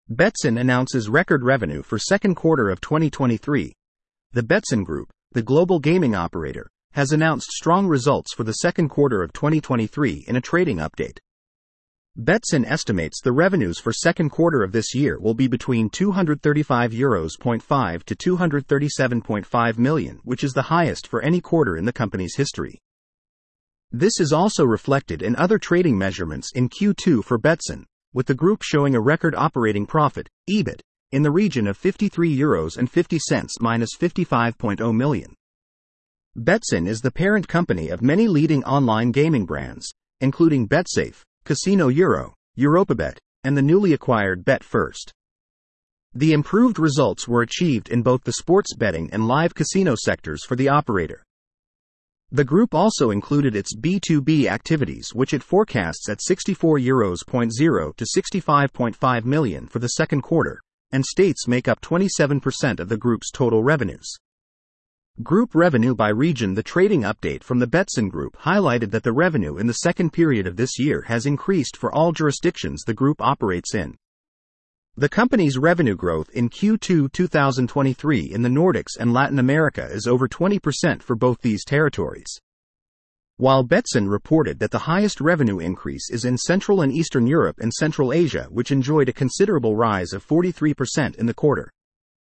Betsson announces record revenue for second quarter of 2023. The Betsson Group, the global gaming operator, has announced strong results for the second quarter of 2023 in a trading update. Betsson estimates the revenues for second quarter of this year will be between €235.5 to €237.5 million, which is the highest for any quarter in the company's history. This is also reflected in other trading measurements in Q2 for Betsson, with the group showing a record operating profit, EBIT, in the region of €53.50 minus €55.0 million. Betsson is the parent company of many leading online gaming brands, including BetSafe, Casino Euro, EuropaBet, and the newly acquired BetFirst. The improved results were achieved in both the sports betting and live casino sectors for the operator. The group also included its B2B activities, which it forecasts at €64.0 to €65.5 million for the second quarter, and states make up 27% of the group's total revenues. Group revenue by region. The trading update from the Betsson Group highlighted that the revenue in the second period of this year has increased for all jurisdictions the group operates in. The company's revenue growth in Q2 2023 in the Nordics and Latin America is over 20% for both these territories. While Betsson reported that the highest revenue increase is in Central and Eastern Europe and Central Asia, which enjoyed a considerable rise of 43% in the quarter.